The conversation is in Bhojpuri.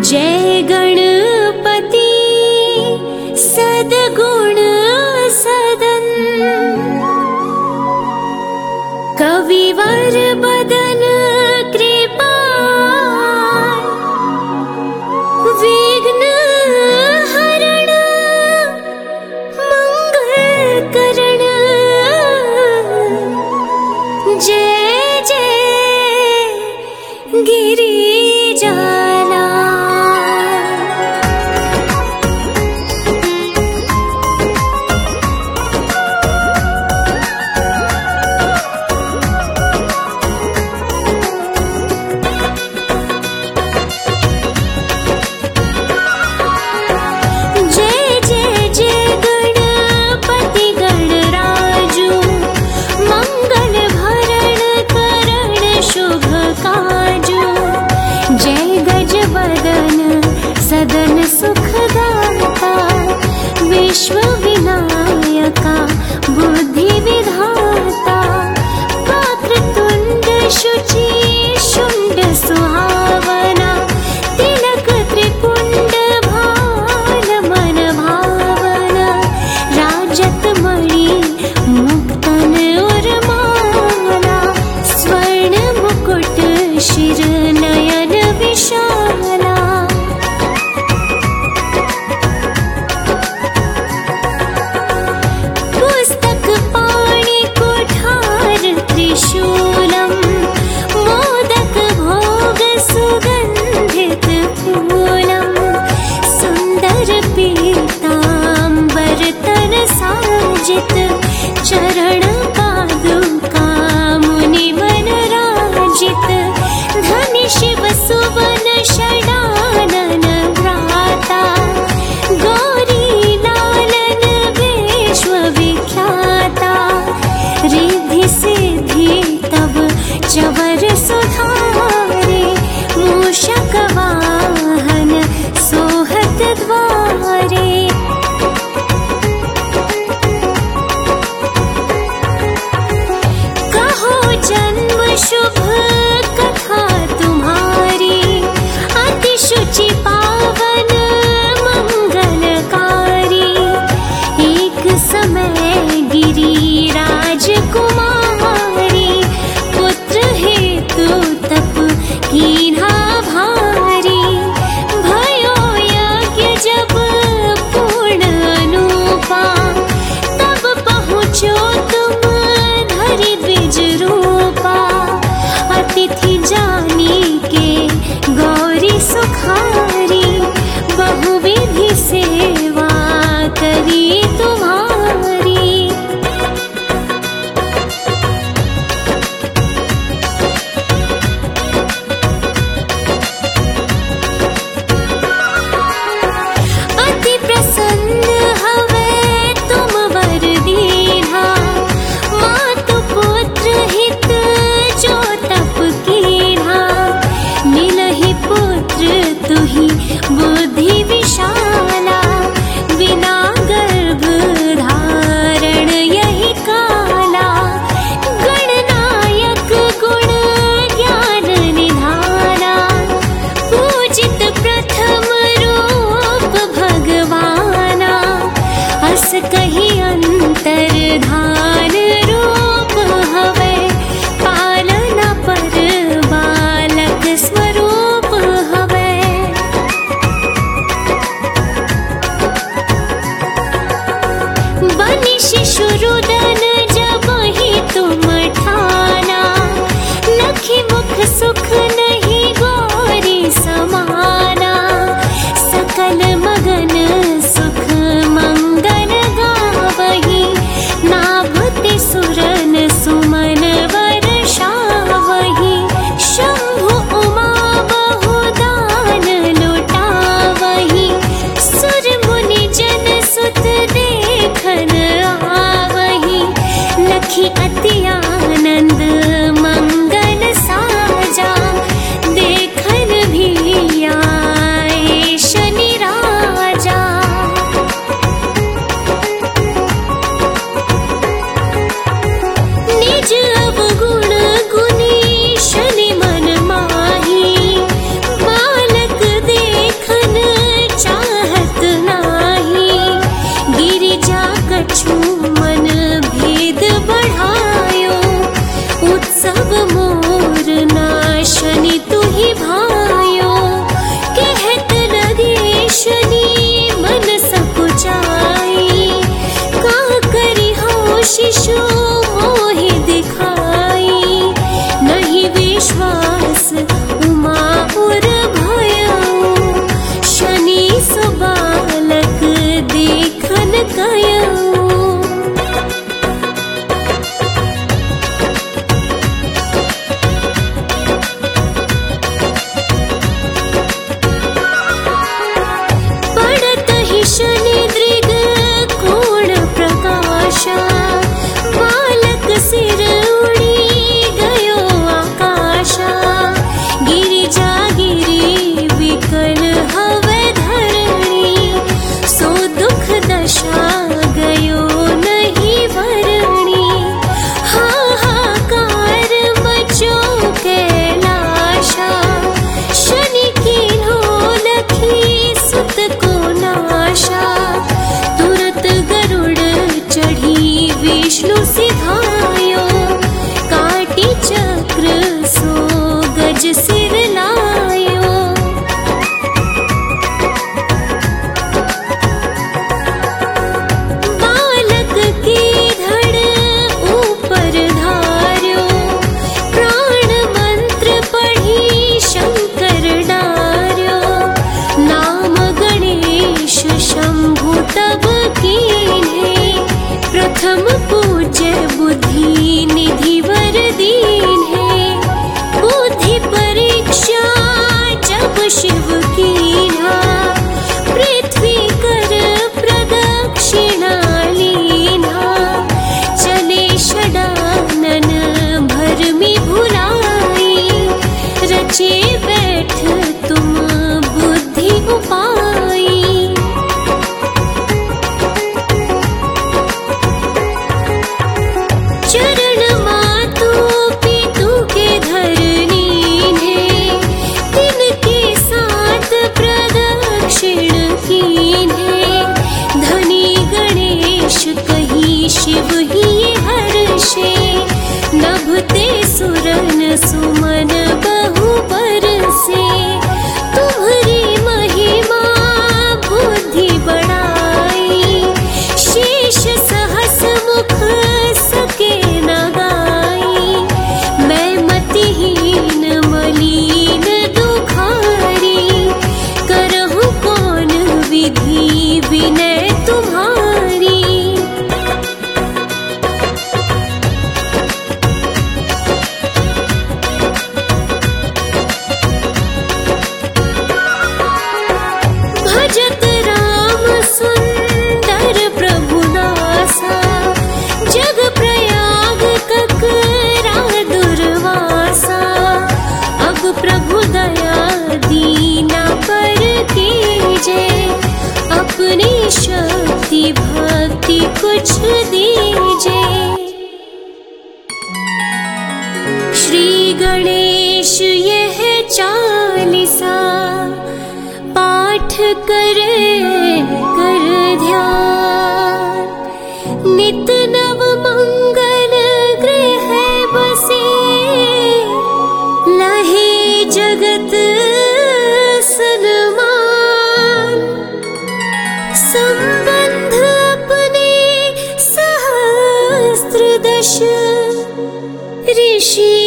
जय गणपति सद्गुण सदन, कविवर बदन कृपाल, विघ्न हरण मंगल करण। जय जय गिरिजाला। सदन सुखदाता, विश्व विनायका बुद्धि विधाता, वक्रतुंड शुचि शुंड सुहावना, तिलक त्रिपुंड भाल मन भावना, राजत मणि मुक्तन उर्माला, स्वर्ण मुकुट शिर नयन विशाला। त्रिशूलम मोदक भोग सुगंधित फूलम, सुंदर पीतांबर तन साजित, चरण पादुका मुनि मन राजित, धनि शिव सुवन षडानन भ्राता, गौरी लालन विश्व विख्याता, रिद्धि सिद्धि तब चवर सुधारे, मूषक वाहन सोहत द्वारे। कहो जन्म शुभ कथा तुम्हारी, अति शुचि पावन मंगलकारी, एक समय गिरिराज कुमारी, पुत्र हेतु तप कीन्हा भारी, भयो यज्ञ जब पूर्ण अनूपा, तब पहुँचो तुम धरि द्विज रूपा, अतिथि जानी के गौरी सुखारी, बहुविधि सेवा करी तुम्हारी। अति प्रसन्न हवे तुम वर दीन्हा, मातु पुत्र हित जो तप कीन्हा, मिलहि पुत्र तुहि सोचे बैठ तुम बुद्धि उपाई। चरण मातु पितु के धरनी ने तिनके साथ प्रदक्षिण कीन्हे। धनी गणेश कही शिव ही हर्षे, नभते सुरन सुमन बहु बरसे। तुम्हारी महिमा बुद्धि बढ़ाई, शेष सहस मुख सके न गाई। मैं मतिहीन मलिन दुखारी, करहु कौन विधि विनय तुम्हारी। भजत राम सुंदर प्रभु दासा, जग प्रयाग ककरा दुर्वासा। अब प्रभु दया दीना पर कीजे, अपनी शक्ति भक्ति कुछ दीजे। श्री गणेश यह चालीसा, पाठ करे कर ध्यान। नित नव मंगल गृह बसे, लहे जगत सन्मान। संबंध अपने सहस्त्र दश, ऋषि